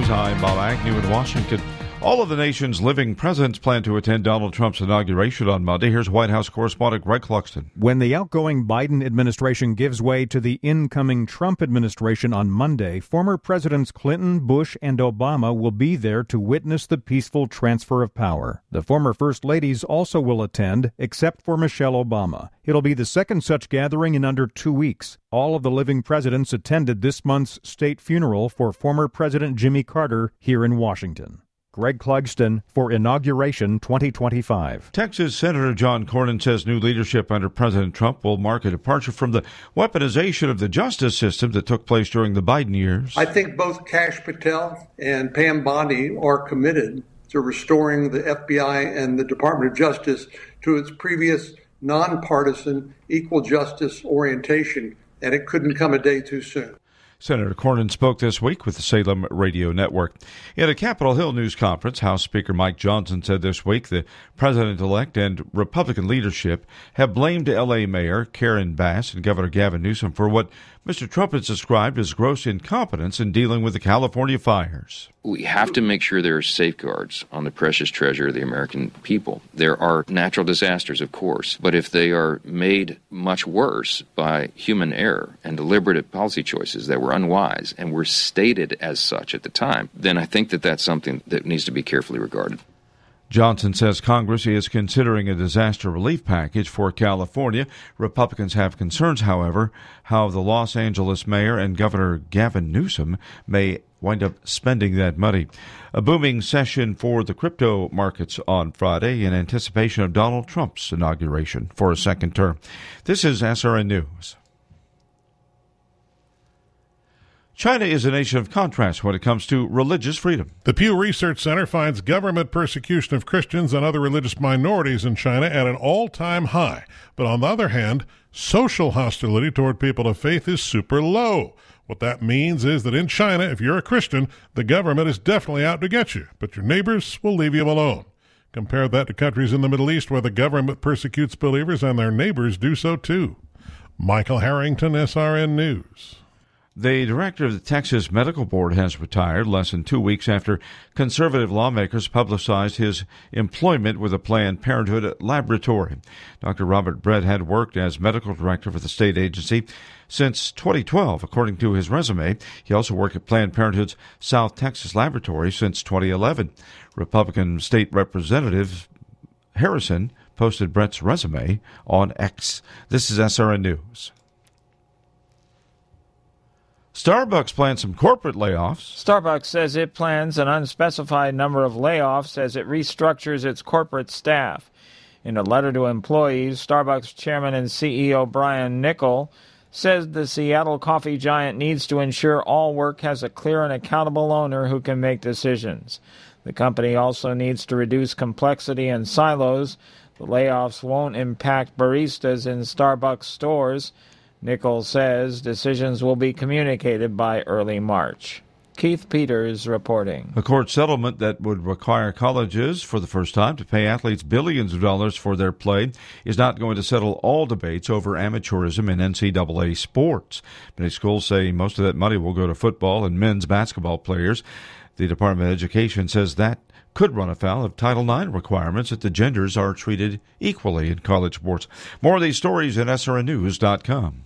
News. I'm Bob Agnew in Washington. All of the nation's living presidents plan to attend Donald Trump's inauguration on Monday. Here's White House correspondent Greg Clugston. When the outgoing Biden administration gives way to the incoming Trump administration on Monday, former Presidents Clinton, Bush, and Obama will be there to witness the peaceful transfer of power. The former First Ladies also will attend, except for Michelle Obama. It'll be the second such gathering in under 2 weeks. All of the living presidents attended this month's state funeral for former President Jimmy Carter here in Washington. Greg Clugston for Inauguration 2025. Texas Senator John Cornyn says new leadership under President Trump will mark a departure from the weaponization of the justice system that took place during the Biden years. I think both Kash Patel and Pam Bondi are committed to restoring the FBI and the Department of Justice to its previous nonpartisan, equal justice orientation, and it couldn't come a day too soon. Senator Cornyn spoke this week with the Salem Radio Network. In a Capitol Hill news conference, House Speaker Mike Johnson said this week the president-elect and Republican leadership have blamed L.A. Mayor Karen Bass and Governor Gavin Newsom for what Mr. Trump has described as gross incompetence in dealing with the California fires. We have to make sure there are safeguards on the precious treasure of the American people. There are natural disasters, of course, but if they are made much worse by human error and deliberate policy choices that were unwise and were stated as such at the time, then I think that that's something that needs to be carefully regarded. Johnson says Congress is considering a disaster relief package for California. Republicans have concerns, however, how the Los Angeles mayor and Governor Gavin Newsom may wind up spending that money. A booming session for the crypto markets on Friday in anticipation of Donald Trump's inauguration for a second term. This is SRN News. China is a nation of contrast when it comes to religious freedom. The Pew Research Center finds government persecution of Christians and other religious minorities in China at an all-time high. But on the other hand, social hostility toward people of faith is super low. What that means is that in China, if you're a Christian, the government is definitely out to get you, but your neighbors will leave you alone. Compare that to countries in the Middle East where the government persecutes believers and their neighbors do so too. Michael Harrington, SRN News. The director of the Texas Medical Board has retired less than 2 weeks after conservative lawmakers publicized his employment with a Planned Parenthood laboratory. Dr. Robert Brett had worked as medical director for the state agency since 2012, according to his resume. He also worked at Planned Parenthood's South Texas laboratory since 2011. Republican State Representative Harrison posted Brett's resume on X. This is SRN News. Starbucks plans some corporate layoffs. Starbucks says it plans an unspecified number of layoffs as it restructures its corporate staff. In a letter to employees, Starbucks chairman and CEO Brian Niccol says the Seattle coffee giant needs to ensure all work has a clear and accountable owner who can make decisions. The company also needs to reduce complexity and silos. The layoffs won't impact baristas in Starbucks stores. Niccol says decisions will be communicated by early March. Keith Peters reporting. A court settlement that would require colleges for the first time to pay athletes billions of dollars for their play is not going to settle all debates over amateurism in NCAA sports. Many schools say most of that money will go to football and men's basketball players. The Department of Education says that could run afoul of Title IX requirements that the genders are treated equally in college sports. More of these stories at srnnews.com.